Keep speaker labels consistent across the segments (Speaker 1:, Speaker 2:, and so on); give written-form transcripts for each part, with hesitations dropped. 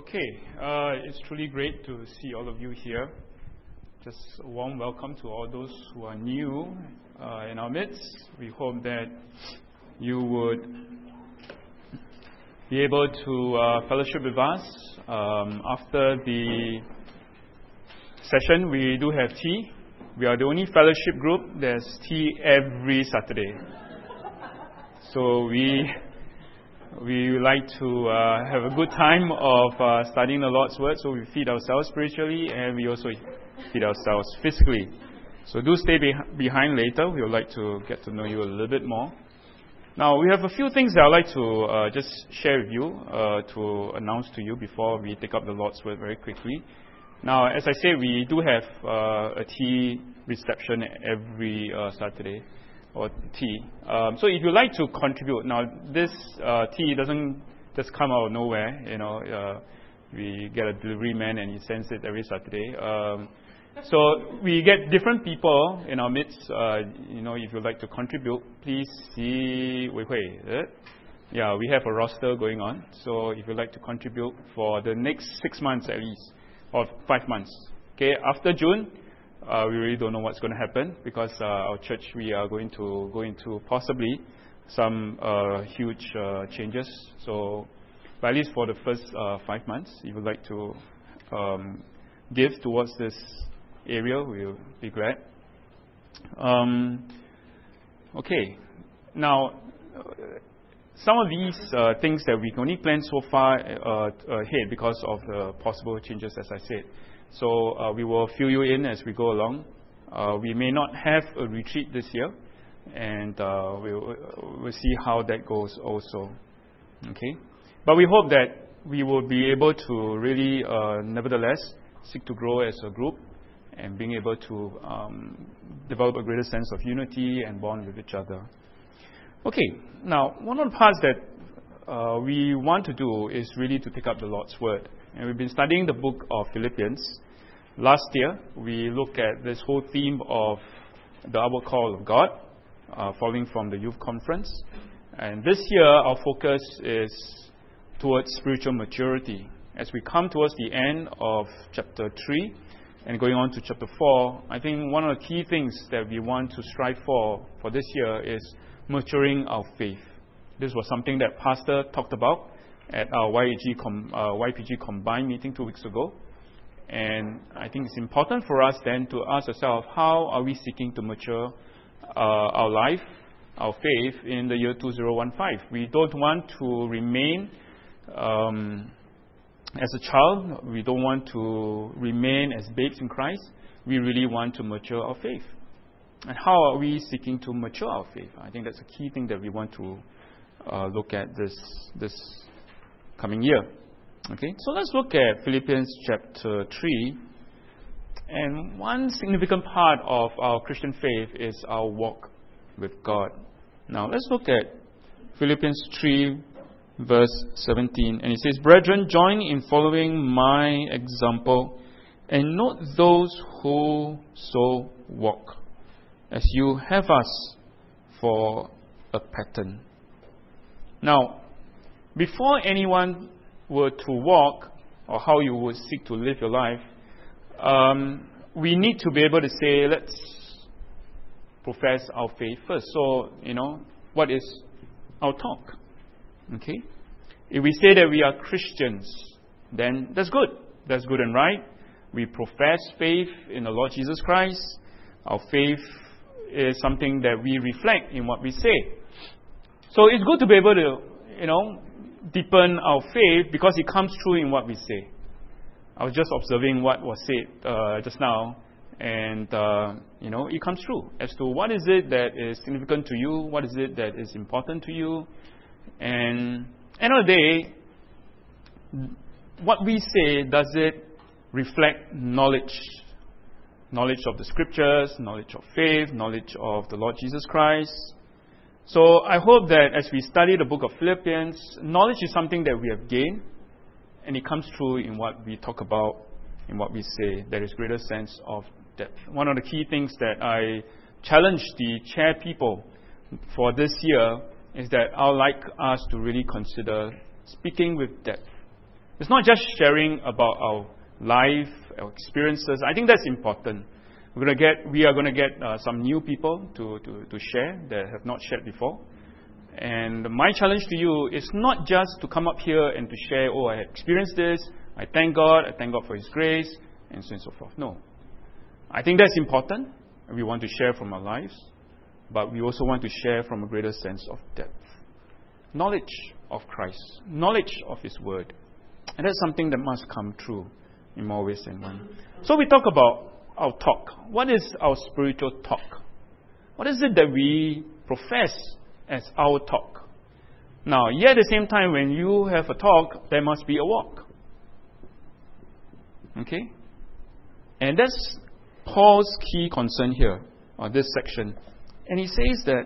Speaker 1: Okay, it's truly great to see all of you here. Just a warm welcome to all those who are new in our midst. We hope that you would be able to fellowship with us. After the session, we do have tea. We are the only fellowship group. There's tea every Saturday. So we like to have a good time of studying the Lord's Word, so we feed ourselves spiritually and we also feed ourselves physically. So do stay behind later. We would like to get to know you a little bit more. Now, we have a few things that I'd like to just share with you, to announce to you before we take up the Lord's Word very quickly. Now, as I say, we do have a tea reception every Saturday. Or tea. So if you like to contribute, now this tea doesn't just come out of nowhere. We get a delivery man and he sends it every Saturday. So we get different people in our midst. If you'd like to contribute, please see Wei Hui. Yeah, we have a roster going on. So if you'd like to contribute for the next 6 months at least, or 5 months. Okay, after June. We really don't know what's going to happen because our church, we are going to go into possibly some huge changes. So, but at least for the first 5 months, if you would like to give towards this area, we'll be glad. Okay, now some of these things that we can only plan so far ahead because of the possible changes, as I said. So we will fill you in as we go along. We may not have a retreat this year, and we'll see how that goes also. Okay, but we hope that we will be able to really, nevertheless, seek to grow as a group and being able to develop a greater sense of unity and bond with each other. Okay, now one of the parts that we want to do is really to pick up the Lord's Word. And we've been studying the book of Philippians. Last year, we looked at this whole theme of the outward call of God, following from the youth conference. And this year, our focus is towards spiritual maturity. As we come towards the end of chapter 3 and going on to chapter 4, I think one of the key things that we want to strive for this year is maturing our faith. This was something that Pastor talked about at our YPG combined meeting 2 weeks ago. And I think it's important for us then to ask ourselves, how are we seeking to mature our life, our faith in the year 2015? We don't want to remain as a child. We don't want to remain as babes in Christ. We really want to mature our faith. And how are we seeking to mature our faith? I think that's a key thing that we want to look at this coming year. Okay, so let's look at Philippians chapter 3. And one significant part of our Christian faith is our walk with God. Now, let's look at Philippians 3, verse 17. And it says, "Brethren, join in following my example, and note those who so walk, as you have us for a pattern." Now, before anyone were to walk, or how you would seek to live your life, we need to be able to say, let's profess our faith first. So, what is our talk? Okay? If we say that we are Christians, then that's good. That's good and right. We profess faith in the Lord Jesus Christ. Our faith is something that we reflect in what we say. So it's good to be able to, deepen our faith because it comes true in what we say. I was just observing what was said just now, and it comes true as to what is it that is significant to you, what is it that is important to you, and end of the day, what we say, does it reflect knowledge of the Scriptures, knowledge of faith, knowledge of the Lord Jesus Christ? So I hope that as we study the book of Philippians, knowledge is something that we have gained, and it comes true in what we talk about, in what we say. There is greater sense of depth. One of the key things that I challenge the chair people for this year is that I would like us to really consider speaking with depth. It's not just sharing about our life, our experiences. I think that's important. We are going to get some new people to share that have not shared before. And my challenge to you is not just to come up here and to share, oh, I experienced this, I thank God for His grace, and so on and so forth. No. I think that's important. We want to share from our lives, but we also want to share from a greater sense of depth. Knowledge of Christ, knowledge of His Word. And that's something that must come true in more ways than one. So we talk about our talk. What is our spiritual talk? What is it that we profess as our talk? Now, yet at the same time, when you have a talk, there must be a walk. Okay? And that's Paul's key concern here, on this section. And he says that,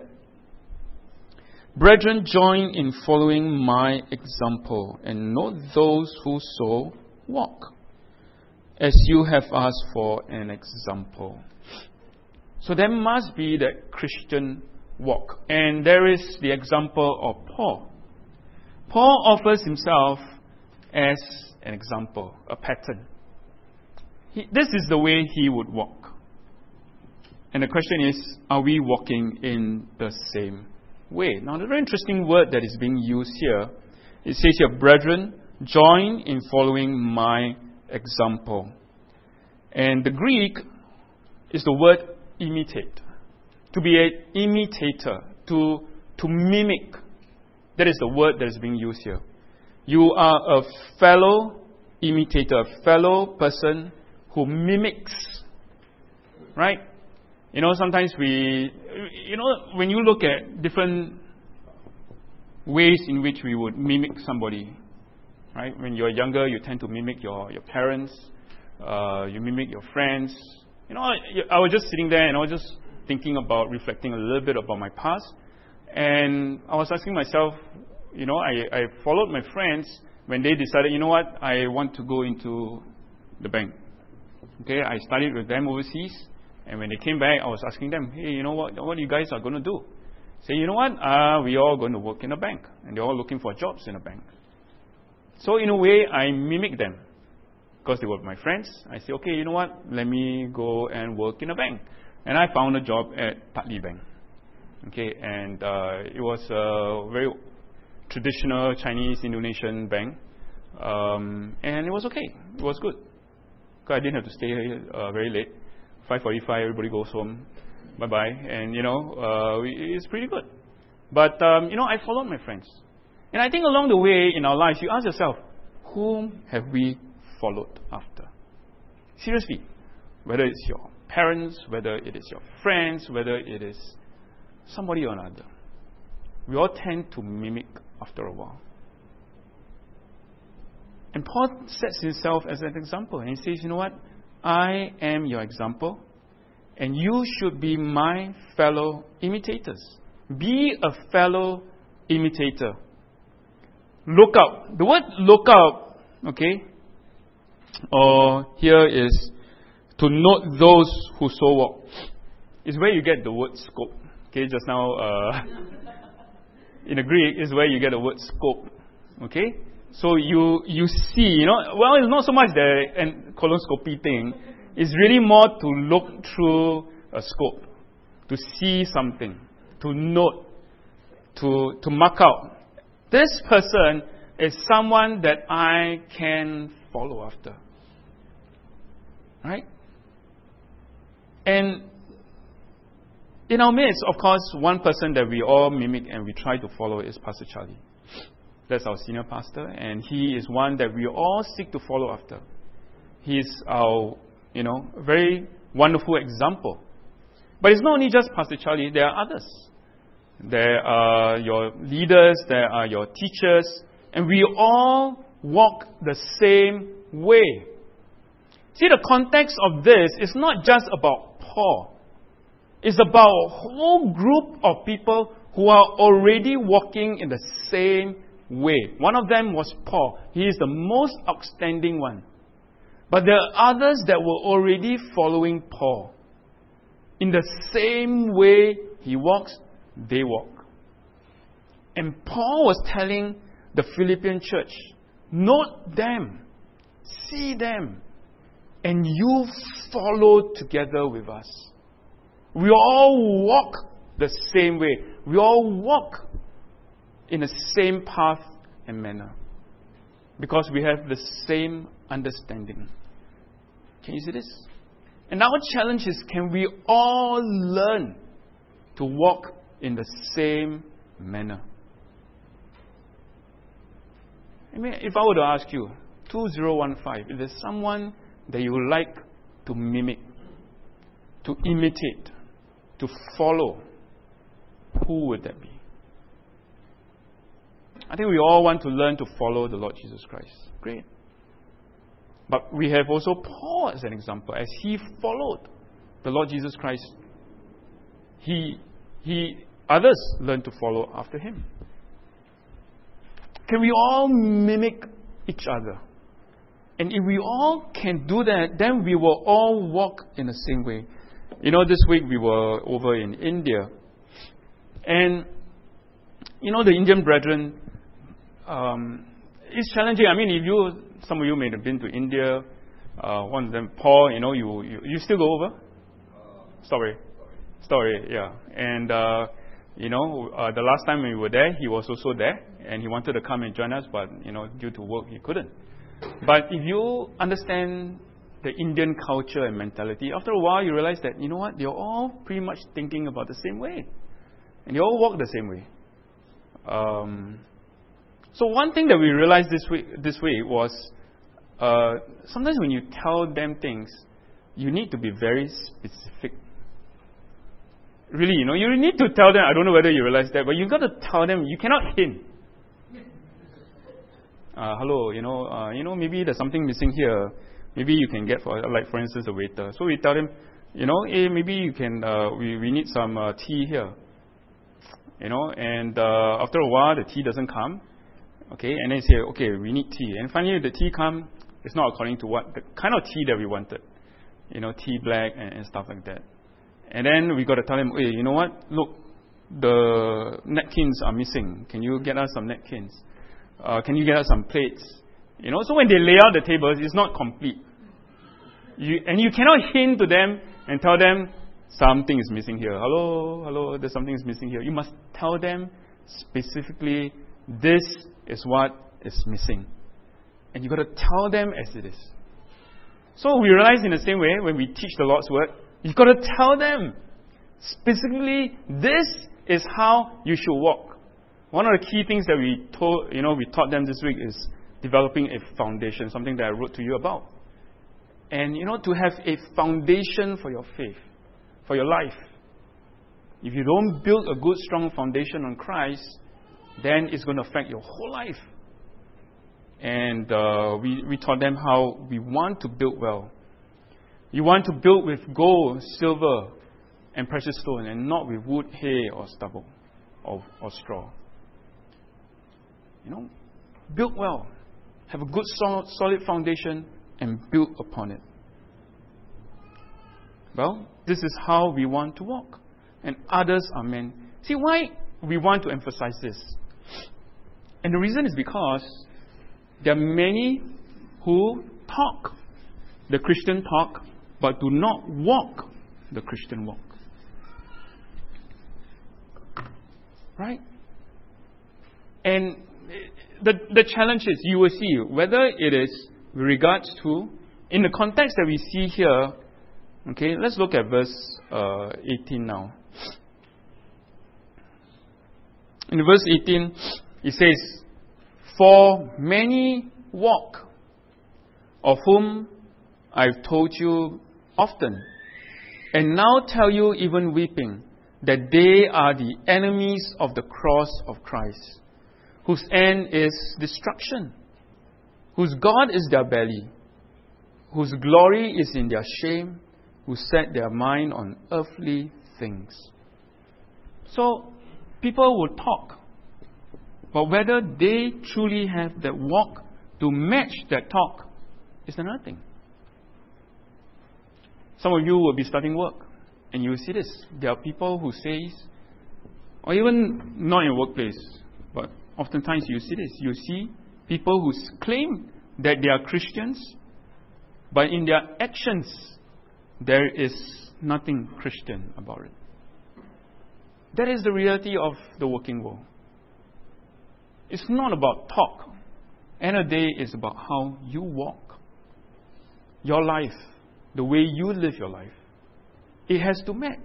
Speaker 1: brethren, join in following my example, and not those who so walk, as you have asked for an example. So there must be that Christian walk. And there is the example of Paul. Paul offers himself as an example, a pattern. This is the way he would walk. And the question is, are we walking in the same way? Now, the very interesting word that is being used here, it says here, brethren, join in following my example. And the Greek is the word imitate. To be an imitator, to mimic. That is the word that is being used here. You are a fellow imitator, a fellow person who mimics. Right? Sometimes when you look at different ways in which we would mimic somebody, right? When you're younger, you tend to mimic your parents, you mimic your friends. I was just sitting there and I was just reflecting a little bit about my past. And I was asking myself, I followed my friends when they decided, I want to go into the bank. Okay, I studied with them overseas. And when they came back, I was asking them, hey, what you guys are going to do? Say, we all going to work in a bank. And they're all looking for jobs in a bank. So in a way, I mimic them. Because they were my friends. I say, okay, let me go and work in a bank. And I found a job at Partly Bank. Okay, and it was a very traditional Chinese Indonesian bank. And it was okay. It was good. Because I didn't have to stay here very late. 5:45, everybody goes home. Bye-bye. And, it's pretty good. But, I followed my friends. And I think along the way in our lives, you ask yourself, whom have we followed after? Seriously. Whether it's your parents, whether it is your friends, whether it is somebody or another. We all tend to mimic after a while. And Paul sets himself as an example. And he says, I am your example, and you should be my fellow imitators. Be a fellow imitator. Look out. The word look out, okay, or here is to note those who so walk. Is where you get the word scope. Okay, just now, in the Greek, is where you get the word scope. Okay? So you see, it's not so much the colonoscopy thing. It's really more to look through a scope, to see something, to note, to mark out. This person is someone that I can follow after. Right? And in our midst, of course, one person that we all mimic and we try to follow is Pastor Charlie. That's our senior pastor, and he is one that we all seek to follow after. He's our, very wonderful example. But it's not only just Pastor Charlie, there are others. There are your leaders, there are your teachers, and we all walk the same way. See, the context of this is not just about Paul. It's about a whole group of people who are already walking in the same way. One of them was Paul. He is the most outstanding one. But there are others that were already following Paul. In the same way he walks, they walk. And Paul was telling the Philippian church, note them, see them, and you follow together with us. We all walk the same way. We all walk in the same path and manner. Because we have the same understanding. Can you see this? And our challenge is, can we all learn to walk in the same manner? I mean, if I were to ask you, 2015, if there's someone that you would like to mimic, to imitate, to follow, who would that be? I think we all want to learn to follow the Lord Jesus Christ. Great. But we have also Paul as an example. As he followed the Lord Jesus Christ, others learned to follow after him. Can we all mimic each other? And if we all can do that, then we will all walk in the same way. You know, this week we were over in India. And, you know, the Indian brethren, it's challenging. I mean, some of you may have been to India. One of them, Paul, you know, you still go over? Story, yeah. And, you know, the last time we were there, he was also there. And he wanted to come and join us, but, you know, due to work, he couldn't. But if you understand the Indian culture and mentality, after a while you realize that, you know what, they're all pretty much thinking about the same way. And they all walk the same way. So one thing that we realized this week was, sometimes when you tell them things, you need to be very specific. Really, you know, you need to tell them, I don't know whether you realize that, but you've got to tell them, you cannot hint. Hello, you know, maybe there's something missing here. Maybe you can get, for instance, the waiter. So we tell them, you know, hey, maybe you can, we need some tea here. You know, and after a while, the tea doesn't come. Okay, and then you say, okay, we need tea. And finally, the tea comes, it's not according to the kind of tea that we wanted. You know, tea black and stuff like that. And then we got to tell them, hey, you know what? Look, the napkins are missing. Can you get us some napkins? Can you get us some plates? You know, so when they lay out the tables, it's not complete. And you cannot hint to them and tell them something is missing here. Hello, there's something is missing here. You must tell them specifically, this is what is missing. And you've got to tell them as it is. So we realize in the same way, when we teach the Lord's Word, you've got to tell them specifically, this is how you should walk. One of the key things that we taught them this week is developing a foundation, something that I wrote to you about. And, you know, to have a foundation for your faith, for your life. If you don't build a good, strong foundation on Christ, then it's going to affect your whole life. And we taught them how we want to build well. You want to build with gold, silver, and precious stone, and not with wood, hay, or stubble, or straw. You know, build well. Have a good, solid foundation, and build upon it. Well, this is how we want to walk. And others are meant. See why we want to emphasize this? And the reason is because there are many who talk the Christian talk, but do not walk the Christian walk. Right? And the challenge is, you will see, whether it is with regards to, in the context that we see here, okay, let's look at verse 18 now. In verse 18, it says, for many walk, of whom I've told you often, and now tell you even weeping, that they are the enemies of the cross of Christ, whose end is destruction, whose God is their belly, whose glory is in their shame, who set their mind on earthly things. So, people will talk, but whether they truly have that walk to match that talk is another thing. Some of you will be starting work, and you will see this. There are people who say, or even not in workplace, but oftentimes you see this. You see people who claim that they are Christians, but in their actions, there is nothing Christian about it. That is the reality of the working world. It's not about talk. End of the day, it's about how you walk. Your life, the way you live your life, it has to match.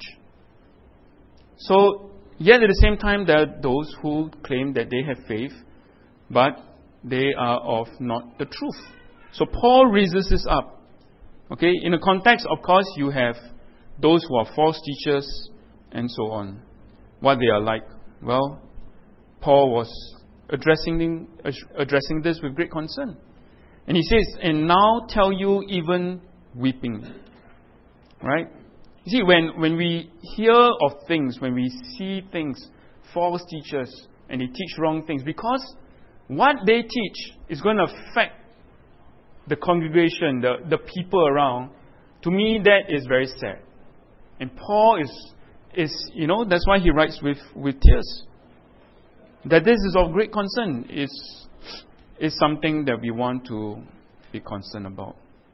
Speaker 1: So, yet at the same time, there are those who claim that they have faith, but they are of not the truth. So Paul raises this up. Okay, in the context, of course, you have those who are false teachers and so on. What they are like. Well, Paul was addressing this with great concern. And he says, and now tell you even weeping. Right? You see, when we hear of things, when we see things, false teachers, and they teach wrong things, because what they teach is going to affect the congregation, the people around, to me that is very sad. And Paul is that's why he writes with tears. That this is of great concern is something that we want to be concerned about.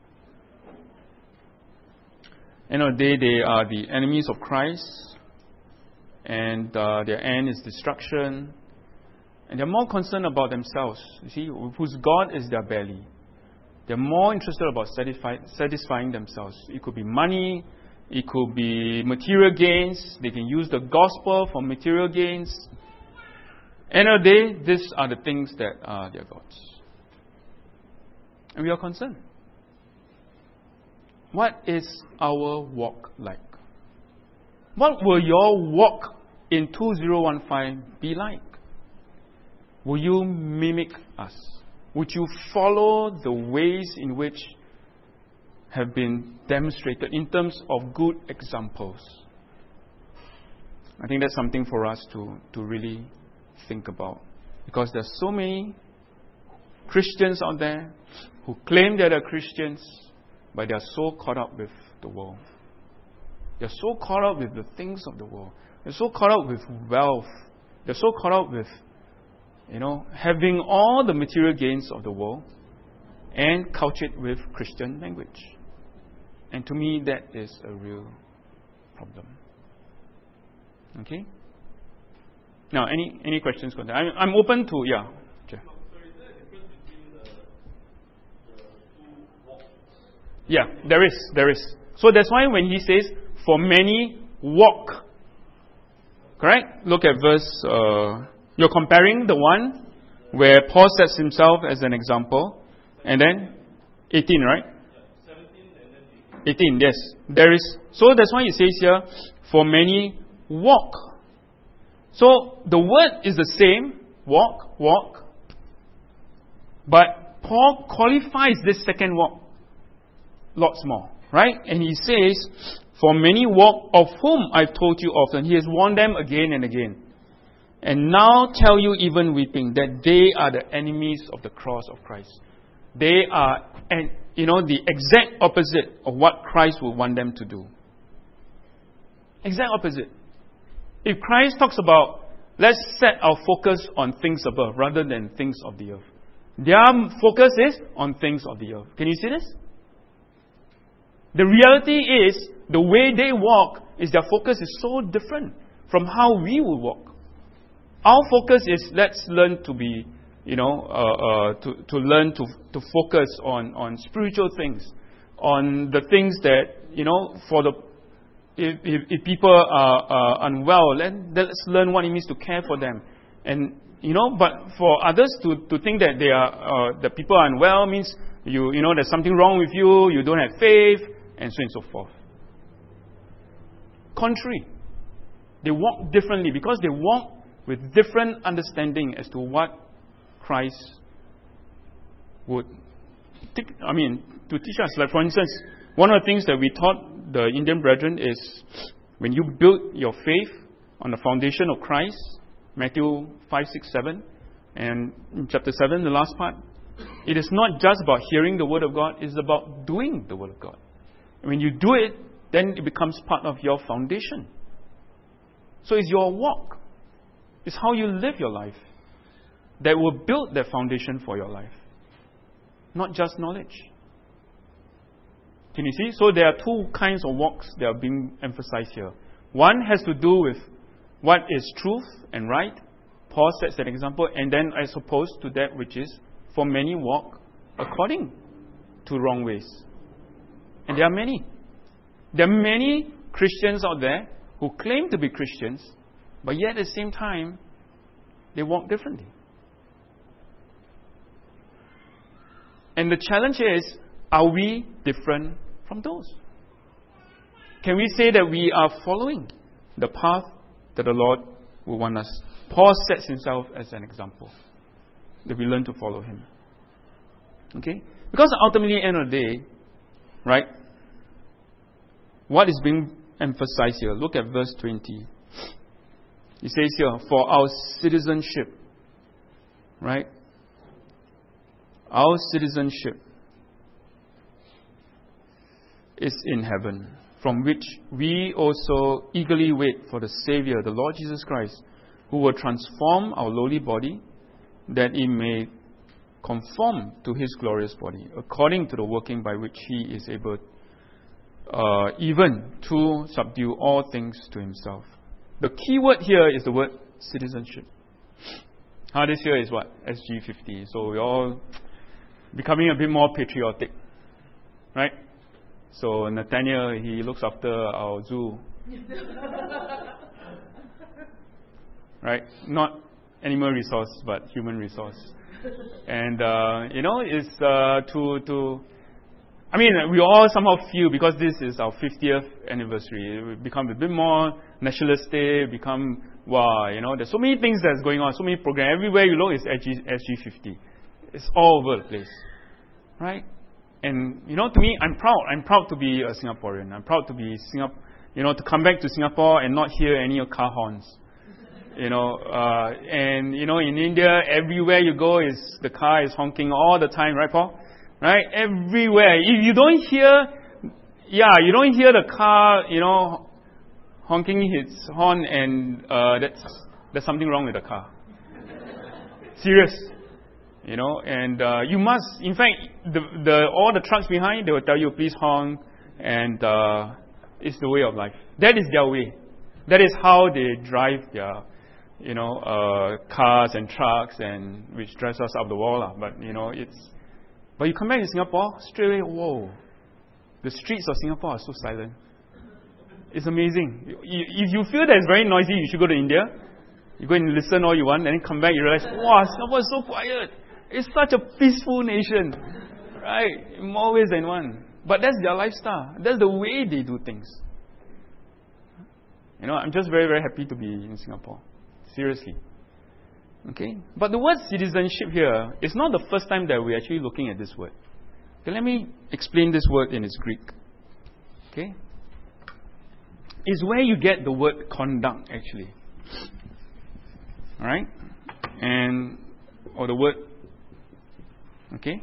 Speaker 1: End of the day, they are the enemies of Christ, and their end is destruction. And they're more concerned about themselves. You see, whose God is their belly. They're more interested about satisfying themselves. It could be money, it could be material gains. They can use the gospel for material gains. End of the day, these are the things that are their gods. And we are concerned. What is our walk like? What will your walk in 2015 be like? Will you mimic us? Would you follow the ways in which have been demonstrated in terms of good examples? I think that's something for us to really think about. Because there's so many Christians out there who claim that they're Christians, but they are so caught up with the world. They're so caught up with the things of the world. They're so caught up with wealth. They're so caught up with, having all the material gains of the world and couch it with Christian language. And to me, that is a real problem. Okay? Now, any questions? I'm open to, yeah. Jeff.
Speaker 2: So is there a difference between the two walks?
Speaker 1: Yeah, there is. So that's why when he says, for many walk. Correct? Look at verse, you're comparing the one where Paul sets himself as an example. And then 18, right?
Speaker 2: 17 and then 18.
Speaker 1: 18, yes. There is. So that's why he says here, for many walk. So the word is the same, walk. But Paul qualifies this second walk lots more, right? And he says, for many walk, of whom I've told you often. He has warned them again and again. And now tell you even weeping that they are the enemies of the cross of Christ. They are, the exact opposite of what Christ would want them to do. Exact opposite. If Christ talks about, let's set our focus on things above rather than things of the earth. Their focus is on things of the earth. Can you see this? The reality is, the way they walk is their focus is so different from how we will walk. Our focus is, let's learn to be, to learn to focus on spiritual things, on the things that, for the, if people are unwell, let's learn what it means to care for them. And, but for others to think that they are, that people are unwell means, there's something wrong with you, you don't have faith, and so on and so forth. Contrary. They walk differently because they walk with different understanding as to what Christ would to teach us. Like, for instance, one of the things that we taught the Indian brethren is when you build your faith on the foundation of Christ, Matthew 5, 6, 7, and in chapter 7, the last part, it is not just about hearing the Word of God, it's about doing the Word of God. And when you do it, then it becomes part of your foundation. So it's your walk. It's how you live your life. that will build that foundation for your life. Not just knowledge. Can you see? So there are two kinds of walks that are being emphasized here. One has to do with what is truth and right. Paul sets an example, and then as opposed to that which is, for many walk according to wrong ways. And there are many. There are many Christians out there who claim to be Christians, but yet at the same time, they walk differently. And the challenge is, are we different from those? Can we say that we are following the path that the Lord will want us? Paul sets himself as an example, that we learn to follow him. Okay? Because ultimately, at the end of the day, right, what is being emphasized here? Look at verse 20. He says here, for our citizenship, right? Our citizenship is in heaven, from which we also eagerly wait for the Savior, the Lord Jesus Christ, who will transform our lowly body, that it may conform to His glorious body, according to the working by which He is able even to subdue all things to Himself. The key word here is the word citizenship. This year is what? SG50. So we're all becoming a bit more patriotic. Right? So Nathaniel, he looks after our zoo. Right? Not animal resource, but human resource. And, it's we all somehow feel, because this is our 50th anniversary, we become a bit more nationalistic, there's so many things that's going on, so many programs. Everywhere you look is SG50. It's all over the place. Right? And, to me, I'm proud. I'm proud to be a Singaporean. I'm proud to be to come back to Singapore and not hear any car horns. In India, everywhere you go the car is honking all the time, right, Paul? Right? Everywhere. If you don't hear the car, honking its horn, and there's something wrong with the car. Serious. And you must, in fact, all the trucks behind, they will tell you, please honk, and it's the way of life. That is their way. That is how they drive their, cars and trucks, and which drives us up the wall. But you come back to Singapore, straight away, whoa, the streets of Singapore are so silent. It's amazing. If you feel that it's very noisy, you should go to India. You go and listen all you want, and then come back, you realize, wow, Singapore is so quiet. It's such a peaceful nation, right? In more ways than one. But that's their lifestyle. That's the way they do things. I'm just very, very happy to be in Singapore. Seriously. Okay? But the word citizenship here is not the first time that we're actually looking at this word. Okay, let me explain this word in its Greek. Okay? It's where you get the word conduct, actually. Alright? Or the word, okay?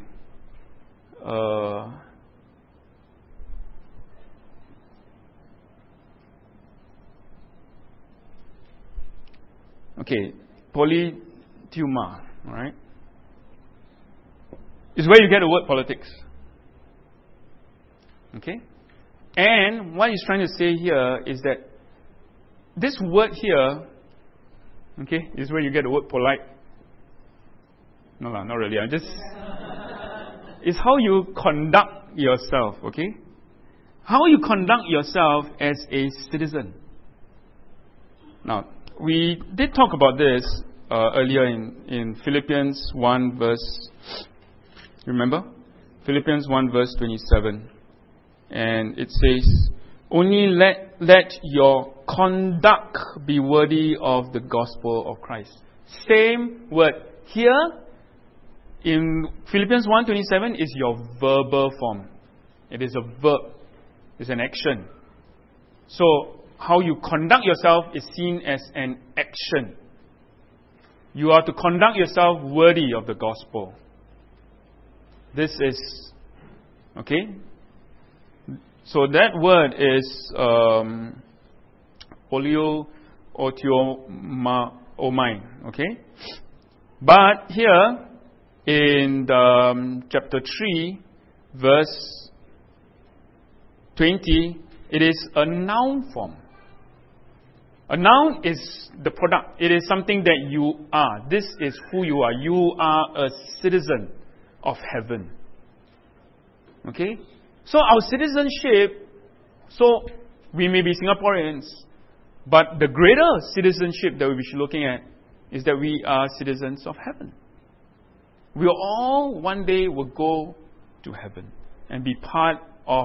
Speaker 1: Polytuma, alright? Is where you get the word politics. Okay? And what he's trying to say here is that this word here, okay, is where you get the word polite. No, not really. It's how you conduct yourself, okay? How you conduct yourself as a citizen. Now, we did talk about this earlier in Philippians 1 verse, remember? Philippians 1 verse 27. And it says, only let your conduct be worthy of the gospel of Christ. Same word. Here, in Philippians 1:27, is your verbal form. It is a verb. It's an action. So, how you conduct yourself is seen as an action. You are to conduct yourself worthy of the gospel. This is, okay? So that word is polio otiomai, okay? But here, in chapter 3, verse 20, it is a noun form. A noun is the product. It is something that you are. This is who you are. You are a citizen of heaven. Okay? So our citizenship, so we may be Singaporeans, but the greater citizenship that we should be looking at is that we are citizens of heaven. We all one day will go to heaven and be part of,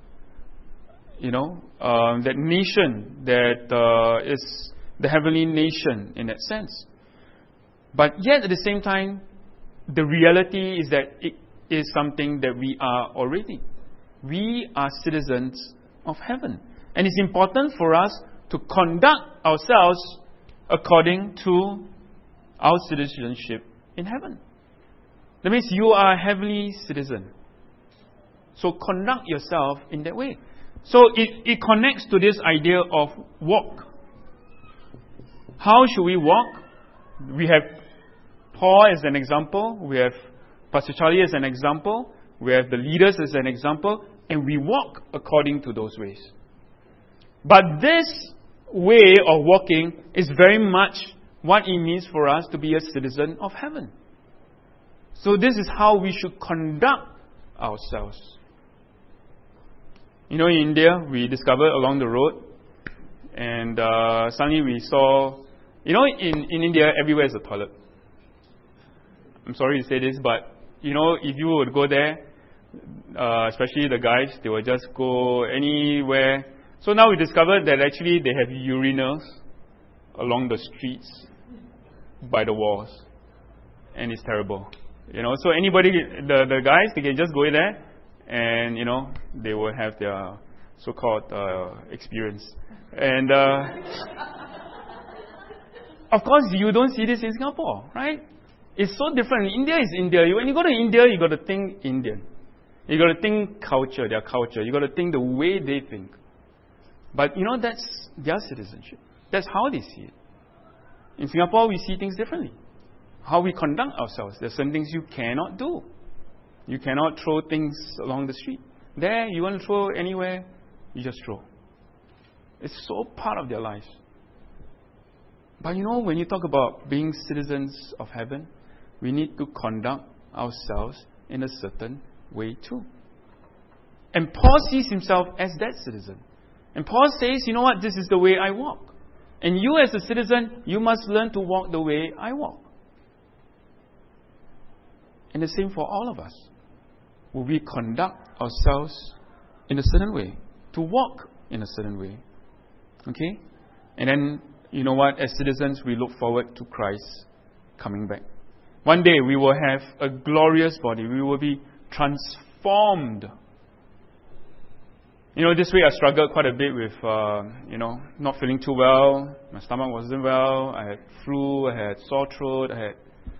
Speaker 1: that nation that is the heavenly nation in that sense. But yet at the same time, the reality is that it is something that we are already. We are citizens of heaven. And it's important for us to conduct ourselves according to our citizenship in heaven. That means you are a heavenly citizen. So conduct yourself in that way. So it connects to this idea of walk. How should we walk? We have Paul as an example. We have Pastor Charlie as an example. We have the leaders as an example. And we walk according to those ways. But this way of walking is very much what it means for us to be a citizen of heaven. So this is how we should conduct ourselves. In India, we discovered along the road, and suddenly we saw, in India, everywhere is a toilet. I'm sorry to say this, but, if you would go there, especially the guys, they would just go anywhere. So now we discovered that actually they have urinals along the streets by the walls. And it's terrible. So anybody, the guys, they can just go in there and, they will have their so-called experience. And of course, you don't see this in Singapore, right? It's so different. India is India. When you go to India, you got to think Indian. You got to think culture, their culture. You got to think the way they think. But that's their citizenship. That's how they see it. In Singapore, we see things differently. How we conduct ourselves. There's certain things you cannot do. You cannot throw things along the street. There, you want to throw anywhere, you just throw. It's so part of their lives. But when you talk about being citizens of heaven, we need to conduct ourselves in a certain way too. And Paul sees himself as that citizen. And Paul says, you know what, this is the way I walk. And you as a citizen, you must learn to walk the way I walk. And the same for all of us. Will we conduct ourselves in a certain way? To walk in a certain way. Okay? And then, you know what, as citizens, we look forward to Christ coming back. One day we will have a glorious body. We will be transformed. This week I struggled quite a bit with, not feeling too well. My stomach wasn't well. I had flu. I had sore throat. I had,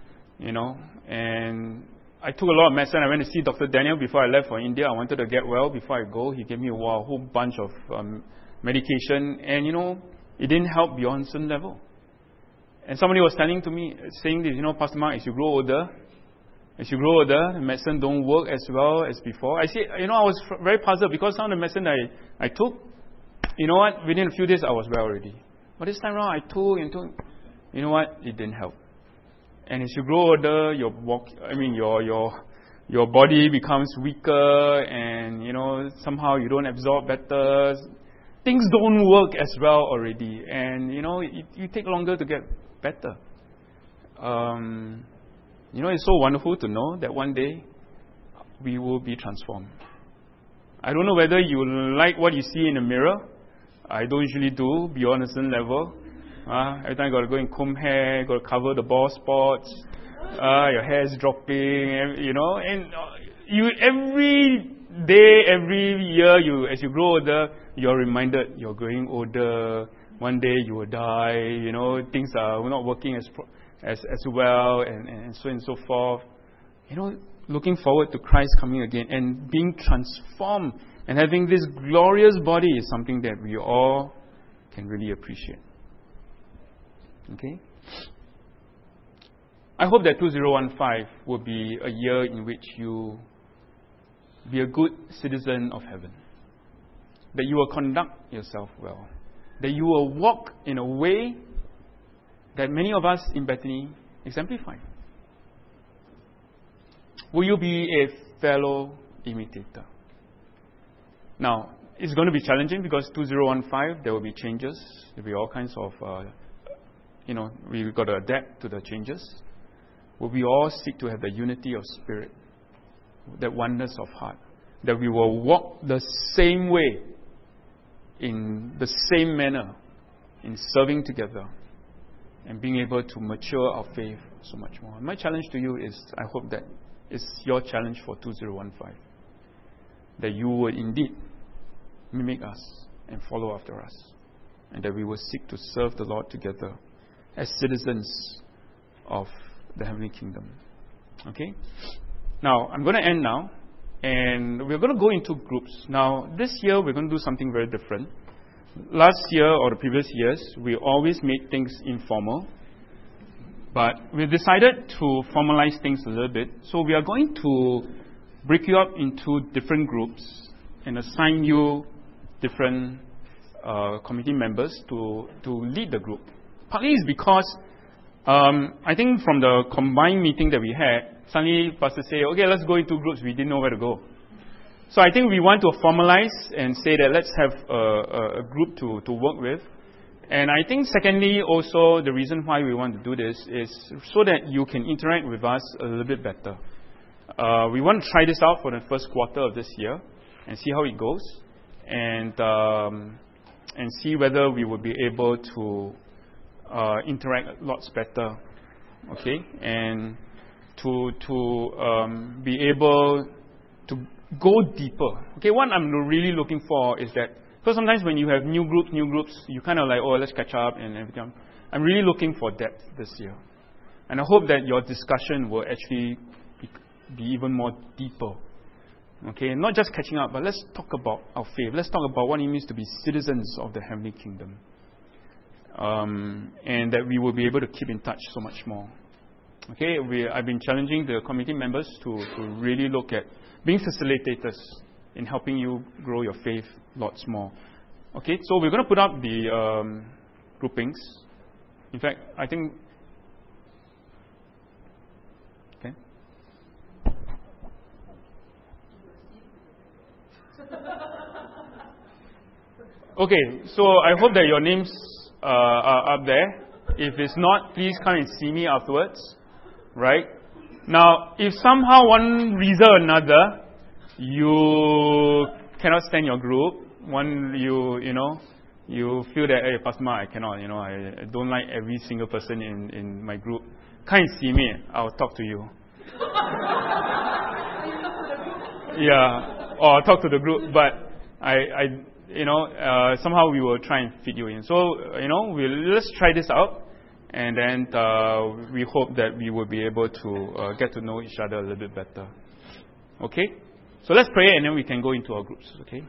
Speaker 1: and I took a lot of medicine. I went to see Dr. Daniel before I left for India. I wanted to get well before I go. He gave me a whole bunch of medication. And, it didn't help beyond a certain level. And somebody was saying this, Pastor Mark, as you grow older, the medicine don't work as well as before. I said, I was very puzzled because some of the medicine I took, within a few days I was well already. But this time around I took, it didn't help. And as you grow older, your body becomes weaker, and somehow you don't absorb better. Things don't work as well already, and you take longer to get better. It's so wonderful to know that one day we will be transformed. I don't know whether you like what you see in the mirror. I don't usually do beyond a certain level. Every time you got to go and comb hair, got to cover the bald spots. Your hair is dropping, and you every day, every year, as you grow older, you're reminded you're growing older. One day you will die. Things are not working as well, and so on and so forth. Looking forward to Christ coming again and being transformed and having this glorious body is something that we all can really appreciate. Okay? I hope that 2015 will be a year in which you be a good citizen of heaven. That you will conduct yourself well. That you will walk in a way that many of us in Bethany exemplify. Will you be a fellow imitator? Now, it's going to be challenging because 2015, there will be changes. There will be all kinds of, we've got to adapt to the changes. Will we all seek to have the unity of spirit, that oneness of heart, that we will walk the same way, in the same manner, in serving together, and being able to mature our faith so much more. My challenge to you is, I hope that it's your challenge for 2015, that you would indeed mimic us and follow after us, and that we will seek to serve the Lord together as citizens of the heavenly kingdom. Okay? Now, I'm going to end now, and we're going to go into groups. Now, this year we're going to do something very different. Last year or the previous years, we always made things informal, but we decided to formalize things a little bit. So we are going to break you up into different groups and assign you different committee members to lead the group. Partly is because I think from the combined meeting that we had, suddenly Pastor say, okay, let's go into groups. We didn't know where to go. So I think we want to formalize and say that let's have a group to work with. And I think secondly, also the reason why we want to do this is so that you can interact with us a little bit better. We want to try this out for the first quarter of this year and see how it goes, and see whether we will be able to interact lots better, okay, and to be able to go deeper. Okay, what I'm really looking for is that, because sometimes when you have new groups, you kind of like, oh, let's catch up and everything. I'm really looking for depth this year. And I hope that your discussion will actually be even more deeper. Okay, not just catching up, but let's talk about our faith. Let's talk about what it means to be citizens of the heavenly kingdom. And that we will be able to keep in touch so much more. Okay, I've been challenging the committee members to really look at being facilitators in helping you grow your faith lots more. Okay, so we're going to put up the groupings. In fact, I think... Okay. Okay, so I hope that your names are up there. If it's not, please come and see me afterwards. Right? Now, if somehow one reason or another you cannot stand your group, you feel that, hey, Pastor Mark, I cannot, I don't like every single person in my group. Come and see me, I'll talk to you. Yeah, or I'll talk to the group, but somehow we will try and fit you in. So, let's try this out. And then we hope that we will be able to get to know each other a little bit better. Okay? So let's pray and then we can go into our groups. Okay?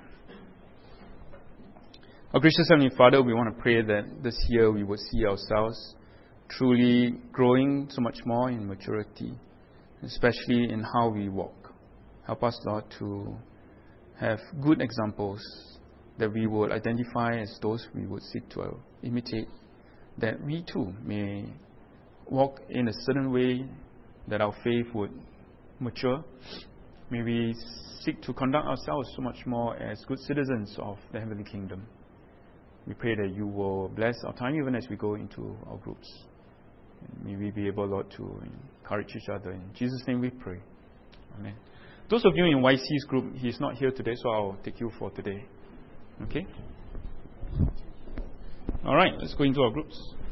Speaker 1: Our gracious Heavenly Father, we want to pray that this year we will see ourselves truly growing so much more in maturity, especially in how we walk. Help us, Lord, to have good examples that we would identify as those we would seek to imitate, that we too may walk in a certain way that our faith would mature. May we seek to conduct ourselves so much more as good citizens of the heavenly kingdom. We pray that you will bless our time even as we go into our groups. And may we be able, Lord, to encourage each other. In Jesus' name we pray. Amen. Those of you in YC's group, he's not here today, so I'll take you for today. Okay? All right, let's go into our groups.